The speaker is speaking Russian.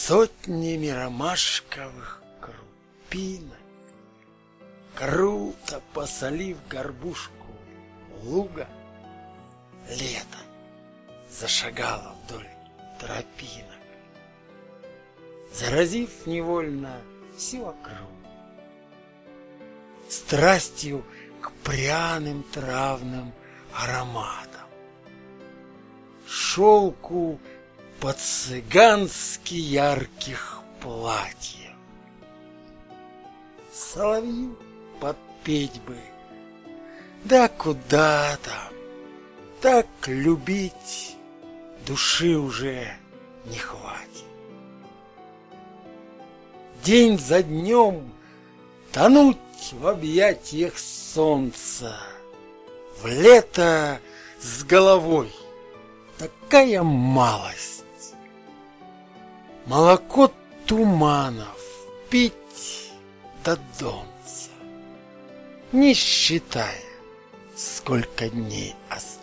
сотнями ромашковых крупинок, круто посолив горбушку луга, лето зашагало вдоль тропинок, заразив невольно всю округу страстью к пряным травным ароматам, шелку по-цыгански ярких платьев. Соловью подпеть бы, да куда там, так любить души уже не хватит. День за днем тонуть в объятиях солнца, в лето с головой такая малость. Молоко туманов пить до донца, не считая, сколько дней осталось.